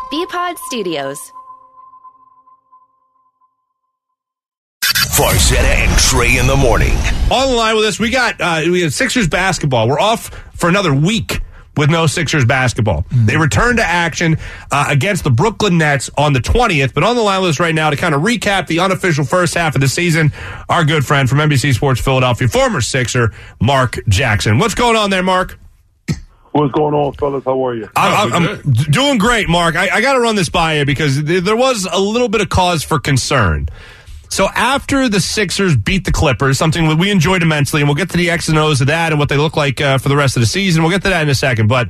BPod Studios. Farzetta and Trey in the morning. On the line with us, we have Sixers basketball. We're off for another week with no Sixers basketball. They return to action against the Brooklyn Nets on the 20th. But on the line with us right now to kind of recap the unofficial first half of the season, our good friend from NBC Sports Philadelphia, former Sixer, Mark Jackson. What's going on there, Mark? What's going on, fellas? How are you? I'm doing great, Mark. I got to run this by you because there was a little bit of cause for concern. So after the Sixers beat the Clippers, something we enjoyed immensely, and we'll get to the X's and O's of that and what they look like for the rest of the season. We'll get to that in a second. But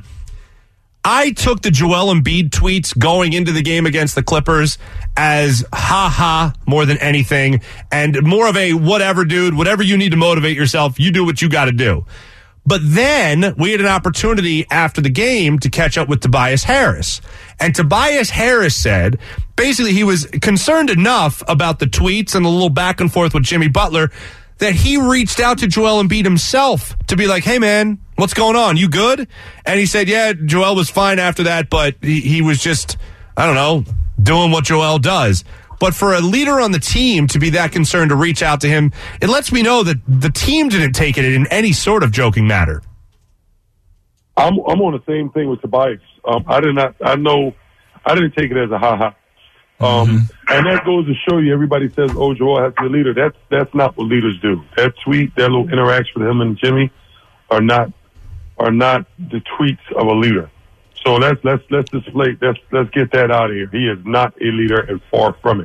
I took the Joel Embiid tweets going into the game against the Clippers as ha-ha more than anything, and more of a whatever, dude, whatever you need to motivate yourself, you do what you got to do. But then we had an opportunity after the game to catch up with Tobias Harris. And Tobias Harris said, basically he was concerned enough about the tweets and the little back and forth with Jimmy Butler that he reached out to Joel Embiid himself to be like, hey, man, what's going on? You good? And he said, yeah, Joel was fine after that, but he was just, I don't know, doing what Joel does. But for a leader on the team to be that concerned to reach out to him, it lets me know that the team didn't take it in any sort of joking matter. I'm on the same thing with Tobias. I didn't take it as a ha-ha. And that goes to show you, everybody says, oh, Joel has to be a leader. That's not what leaders do. That tweet, that little interaction with him and Jimmy are not the tweets of a leader. So let's get that out of here. He is not a leader and far from it.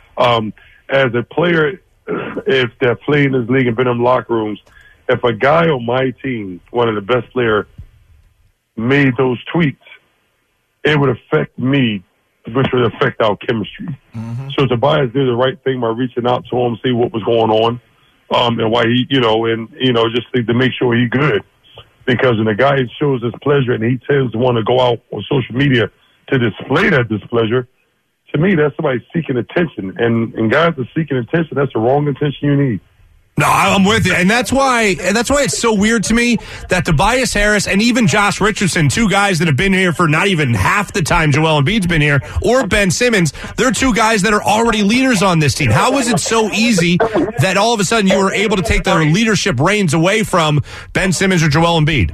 As a player, if they're playing this league and been in locker rooms, if a guy on my team, one of the best players, made those tweets, it would affect me, which would affect our chemistry. So Tobias did the right thing by reaching out to him, see what was going on, and why he, just to make sure he's good. Because when a guy shows his pleasure and he tends to want to go out on social media to display that displeasure, to me, that's somebody seeking attention. And guys are seeking attention. That's the wrong attention you need. No, I'm with you. And that's why it's so weird to me that Tobias Harris and even Josh Richardson, two guys that have been here for not even half the time Joel Embiid's been here, or Ben Simmons, they're two guys that are already leaders on this team. How is it so easy that all of a sudden you were able to take the leadership reins away from Ben Simmons or Joel Embiid?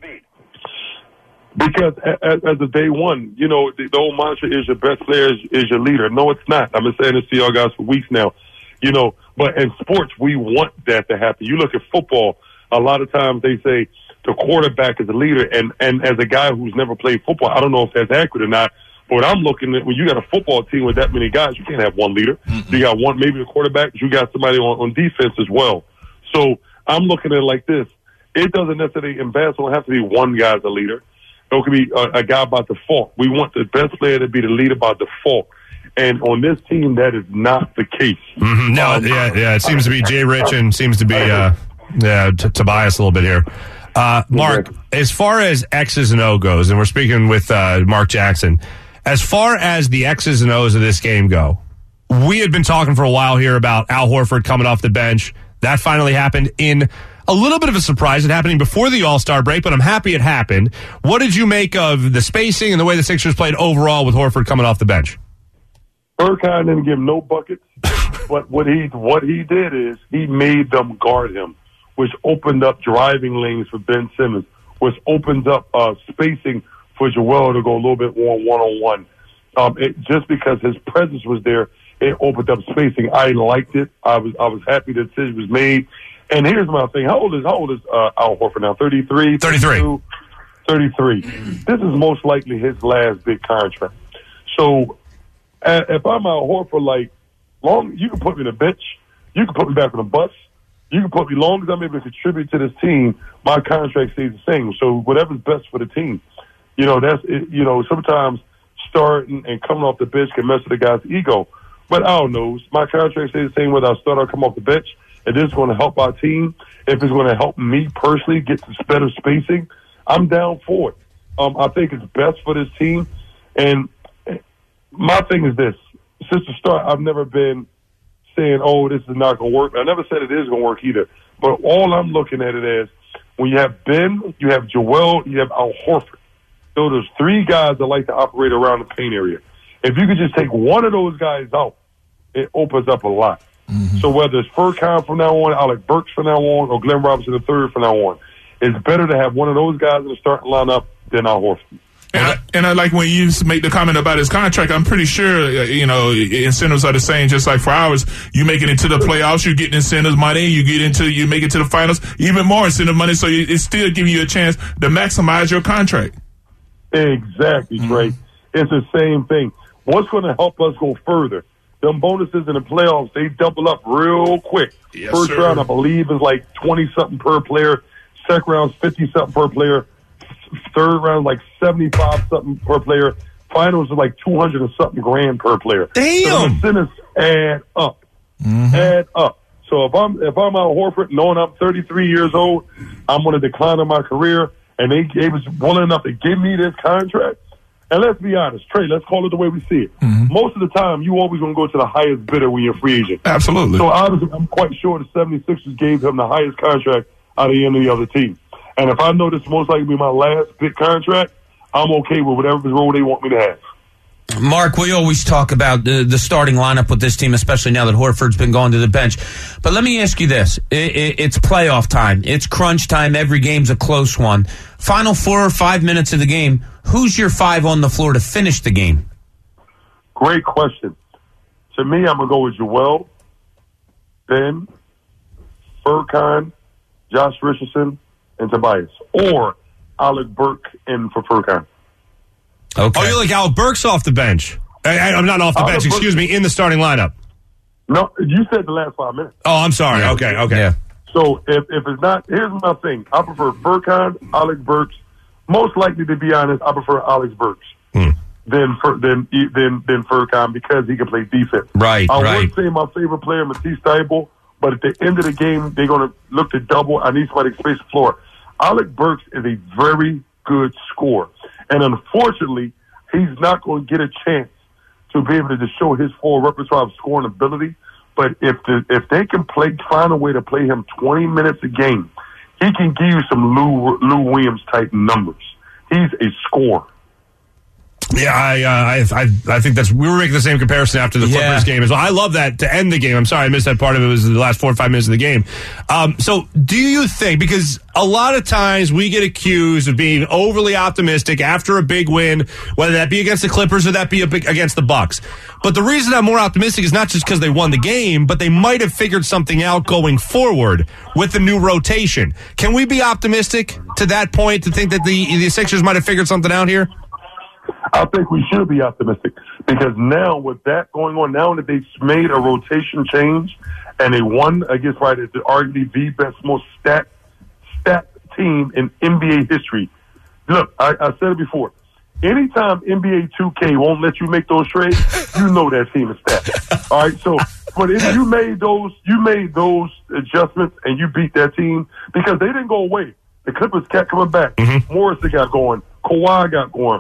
Because as a day one, the old mantra is your best player is your leader. No, it's not. I've been saying this to y'all guys for weeks now. But in sports, we want that to happen. You look at football, a lot of times they say the quarterback is a leader. And as a guy who's never played football, I don't know if that's accurate or not. But what I'm looking at, when you got a football team with that many guys, you can't have one leader. You got one, maybe the quarterback, but you got somebody on defense as well. So I'm looking at it like this. It doesn't necessarily, in basketball, have to be one guy's a leader. It could be a guy by default. We want the best player to be the leader by default. And on this team, that is not the case. No, it seems to be Jay Rich and seems to be Tobias a little bit here. Mark, as far as X's and O goes, and we're speaking with Mark Jackson, as far as the X's and O's of this game go, we had been talking for a while here about Al Horford coming off the bench. That finally happened in a little bit of a surprise. It happening before the All-Star break, but I'm happy it happened. What did you make of the spacing and the way the Sixers played overall with Horford coming off the bench? Erkan didn't give no buckets, but what he did is he made them guard him, which opened up driving lanes for Ben Simmons, which opens up spacing for Joel to go a little bit more one-on-one. Just because his presence was there, it opened up spacing. I liked it. I was happy the decision was made. And here's my thing. How old is Al Horford now? 33? 33. 33. This is most likely his last big contract. So if I'm Al Horford, you can put me in the bench. You can put me back on the bus. You can put me, long as I'm able to contribute to this team, my contract stays the same. So whatever's best for the team. That's it. Sometimes starting and coming off the bench can mess with the guy's ego. But Al knows my contract stays the same whether I start or come off the bench. If this is going to help our team, if it's going to help me personally get to better spacing, I'm down for it. I think it's best for this team. And my thing is this. Since the start, I've never been saying, oh, this is not going to work. I never said it is going to work either. But all I'm looking at it as, when you have Ben, you have Joel, you have Al Horford. So there's 3 guys that like to operate around the paint area. If you could just take one of those guys out, it opens up a lot. Mm-hmm. So whether it's Furkan from now on, Alec Burks from now on, or Glenn Robinson III from now on, it's better to have one of those guys in the starting lineup than Al Horford. And I like when you make the comment about his contract. I'm pretty sure, incentives are the same, just like for ours. You make it into the playoffs, you get incentives money. You make it to the finals, even more incentive money. So it's still giving you a chance to maximize your contract. Exactly, Trey. It's the same thing. What's going to help us go further? Them bonuses in the playoffs, they double up real quick. Yes, First sir. round, I believe, is like 20-something per player. Second round, 50-something per player. Third round, like 75-something per player. Finals are like 200 and something grand per player. Damn! So the incentives add up. Add up. So if I'm Al Horford, knowing I'm 33 years old, I'm going to decline in my career, and they was willing enough to give me this contract. And let's be honest, Trey, let's call it the way we see it. Mm-hmm. Most of the time, you always going to go to the highest bidder when you're a free agent. Absolutely. So obviously, I'm quite sure the 76ers gave him the highest contract out of any other team. And if I know this most likely be my last big contract, I'm okay with whatever role they want me to have. Mark, we always talk about the starting lineup with this team, especially now that Horford's been going to the bench. But let me ask you this. It's playoff time. It's crunch time. Every game's a close one. Final 4 or 5 minutes of the game, who's your 5 on the floor to finish the game? Great question. To me, I'm going to go with Joel, Ben, Furkan, Josh Richardson, and Tobias. Or Alec Burke in for Furkan. Okay. Oh, you like Al Burks off the bench? I'm not off the bench, excuse me, in the starting lineup. No, you said the last 5 minutes. Oh, I'm sorry. Yeah. Okay. Yeah. So if it's not, here's my thing. I prefer Furkan, Alec Burks. Most likely, to be honest, I prefer Alex Burks than Furkan because he can play defense. Right. I would say my favorite player, Matisse Thybulle, but at the end of the game, they're going to look to double. I need somebody to space the floor. Alec Burks is a very good scorer. And unfortunately, he's not going to get a chance to be able to just show his full repertoire of scoring ability. But if they can find a way to play him 20 minutes a game, he can give you some Lou Williams type numbers. He's a scorer. Yeah, I think we were making the same comparison after the Clippers game as well. I love that to end the game. I'm sorry I missed that part of it. It was the last 4 or 5 minutes of the game. So do you think, because a lot of times we get accused of being overly optimistic after a big win, whether that be against the Clippers or that be against the Bucks. But the reason I'm more optimistic is not just because they won the game, but they might have figured something out going forward with the new rotation. Can we be optimistic to that point to think that the Sixers might have figured something out here? I think we should be optimistic because now with that going on, now that they've made a rotation change and they won against arguably the best, most stat team in NBA history. Look, I said it before. Anytime NBA 2K won't let you make those trades, you know that team is stacked. All right, so but if you made those adjustments and you beat that team because they didn't go away. The Clippers kept coming back. Mm-hmm. Morrison got going. Kawhi got going.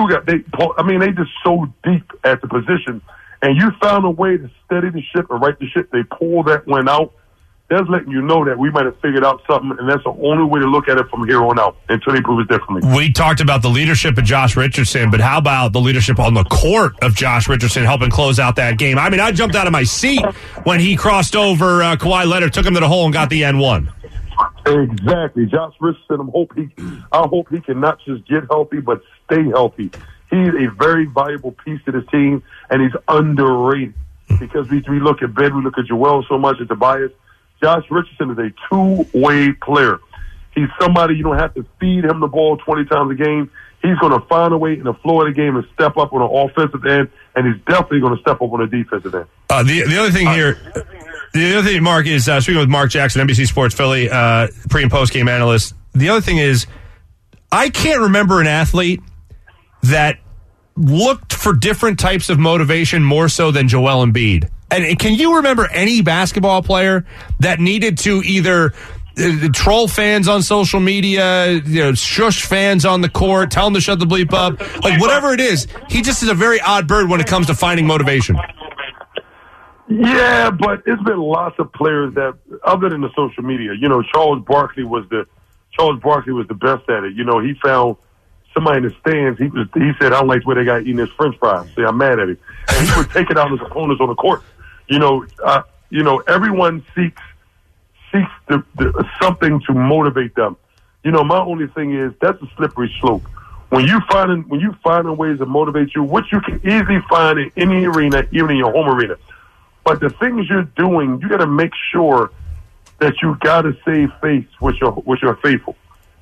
They just so deep at the position, and you found a way to steady the ship and right the ship. They pulled that one out. That's letting you know that we might have figured out something, and that's the only way to look at it from here on out until they prove it differently. We talked about the leadership of Josh Richardson, but how about the leadership on the court of Josh Richardson helping close out that game? I mean, I jumped out of my seat when he crossed over Kawhi Leonard, took him to the hole, and got the N1. Exactly. Josh Richardson, I hope he can not just get healthy, but stay healthy. He's a very valuable piece to this team, and he's underrated because we look at Ben, we look at Joel so much, at Tobias. Josh Richardson is a two-way player. He's somebody you don't have to feed him the ball 20 times a game. He's going to find a way in the floor of the game and step up on the offensive end, and he's definitely going to step up on the defensive end. The other thing here... The other thing, Mark, is speaking with Mark Jackson, NBC Sports Philly, pre- and post-game analyst. The other thing is, I can't remember an athlete that looked for different types of motivation more so than Joel Embiid. And can you remember any basketball player that needed to either troll fans on social media, shush fans on the court, tell them to shut the bleep up, like whatever it is? He just is a very odd bird when it comes to finding motivation. Yeah, but it's been lots of players that, other than the social media, Charles Barkley was the best at it. He found somebody in the stands, he said, I don't like the way they got eating his French fries. See, I'm mad at him. And he would take it out his opponents on the court. Everyone seeks something to motivate them. My only thing is that's a slippery slope. When you find ways to motivate you, which you can easily find in any arena, even in your home arena. But the things you're doing, you got to make sure that you got to save face with your faithful.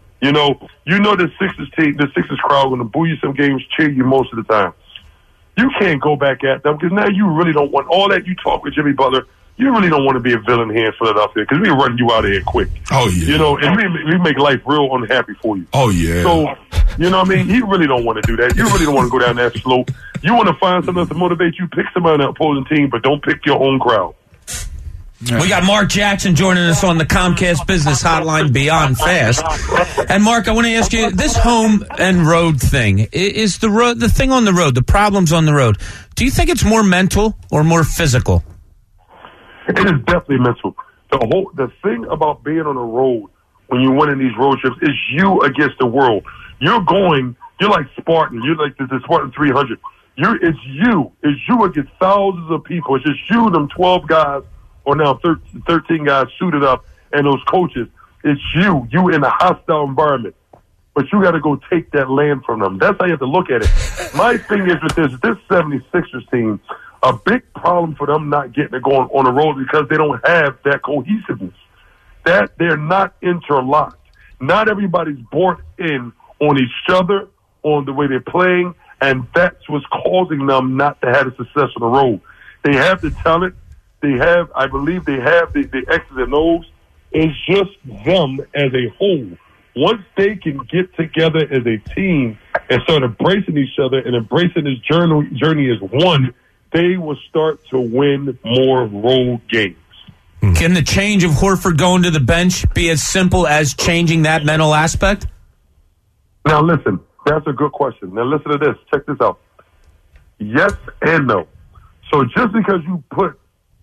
The Sixers crowd going to boo you some games, cheer you most of the time. You can't go back at them because now you really don't want all that. You talk with Jimmy Butler. You really don't want to be a villain here in Philadelphia because we run you out of here quick. Oh, yeah. And we make life real unhappy for you. Oh, yeah. So, you know what I mean? You really don't want to do that. You really don't want to go down that slope. You want to find something to motivate you, pick somebody on the opposing team, but don't pick your own crowd. We got Mark Jackson joining us on the Comcast Business Hotline Beyond Fast. And Mark, I want to ask you, this home and road thing, is the thing on the road, the problems on the road, do you think it's more mental or more physical? It is definitely mental. The thing about being on the road when you're winning these road trips is you against the world. You're like Spartan. You're like the Spartan 300. It's you against thousands of people. It's just you, them 12 guys, or now 13 guys suited up, and those coaches. It's you in a hostile environment. But you got to go take that land from them. That's how you have to look at it. My thing is with this 76ers team, a big problem for them not getting it going on the road because they don't have that cohesiveness. That they're not interlocked. Not everybody's bought in on each other, on the way they're playing, and that's what's causing them not to have the success on the road. They have the talent. I believe they have the X's and O's. It's just them as a whole. Once they can get together as a team and start embracing each other and embracing this journey as one, they will start to win more road games. Can the change of Horford going to the bench be as simple as changing that mental aspect? Now, listen, that's a good question. Now, listen to this. Check this out. Yes and no. So just because you put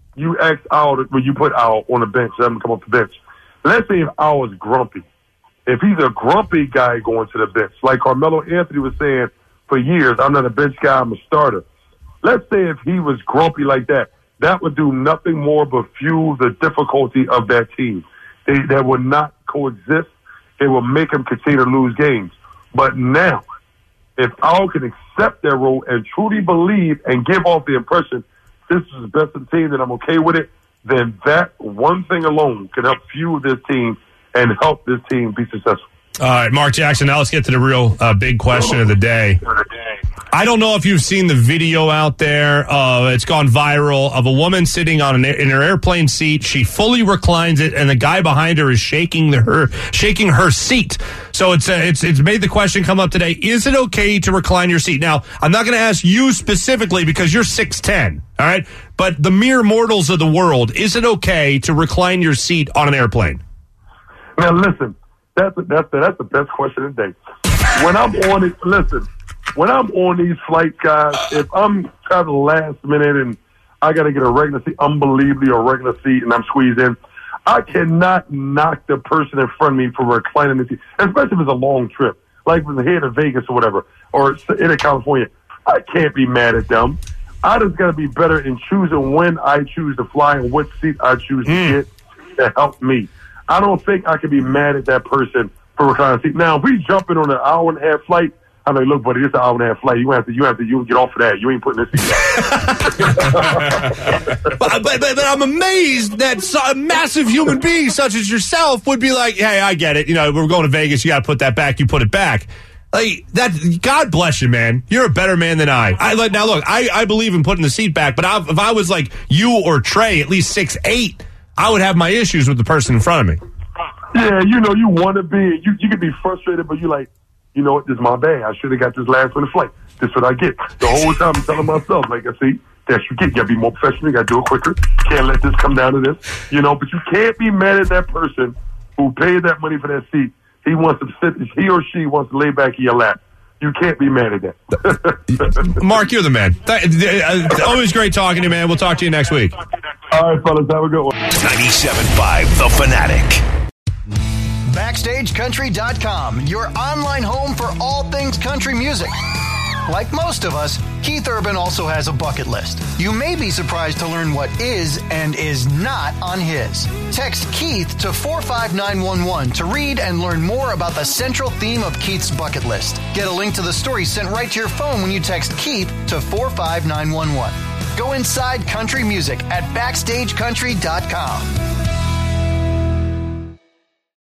Al on the bench, let him come off the bench. Let's say if Al is grumpy. If he's a grumpy guy going to the bench, like Carmelo Anthony was saying for years, I'm not a bench guy, I'm a starter. Let's say if he was grumpy like that, that would do nothing more but fuel the difficulty of that team. They would not coexist. It will make them continue to lose games. But now, if Al can accept their role and truly believe and give off the impression this is the best of the team and I'm okay with it, then that one thing alone can help fuel this team and help this team be successful. All right, Mark Jackson, now let's get to the real big question of the day. I don't know if you've seen the video out there. It's gone viral of a woman sitting in her airplane seat. She fully reclines it, and the guy behind her is shaking her seat. So it's made the question come up today: is it okay to recline your seat? Now, I'm not going to ask you specifically because you're 6'10", all right? But the mere mortals of the world, is it okay to recline your seat on an airplane? Now, listen, that's the best question of the day. When I'm on it, listen. When I'm on these flights, guys, if I'm traveling last minute and I got to get a regular seat, unbelievably a regular seat, and I'm squeezed in, I cannot knock the person in front of me for reclining the seat, especially if it's a long trip, like from here to Vegas or whatever, or into California. I can't be mad at them. I just got to be better in choosing when I choose to fly and what seat I choose to get to help me. I don't think I can be mad at that person for reclining the seat. Now, if we jump in on an hour-and-a-half flight, I'm like, look, buddy, it's an hour-and-a-half flight. You have to get off of that. You ain't putting this seat but I'm amazed that a massive human being such as yourself would be like, hey, I get it. We're going to Vegas. You got to put that back. You put it back. Like that. God bless you, man. You're a better man than I. Now, look, I believe in putting the seat back, but if I was like you or Trey, at least 6'8", I would have my issues with the person in front of me. Yeah, you want to be. You can be frustrated, but you like, you know what, this is my bad. I should have got this last minute flight. This is what I get. The whole time I'm telling myself, like, I see, that's you get. You gotta be more professional. You gotta do it quicker. Can't let this come down to this. But you can't be mad at that person who paid that money for that seat. He or she wants to lay back in your lap. You can't be mad at that. Mark, you're the man. Always great talking to you, man. We'll talk to you next week. All right, fellas. Have a good one. 97.5 The Fanatic. BackstageCountry.com, your online home for all things country music. Like most of us, Keith Urban also has a bucket list. You may be surprised to learn what is and is not on his. Text Keith to 45911 to read and learn more about the central theme of Keith's bucket list. Get a link to the story sent right to your phone when you text Keith to 45911. Go inside country music at BackstageCountry.com.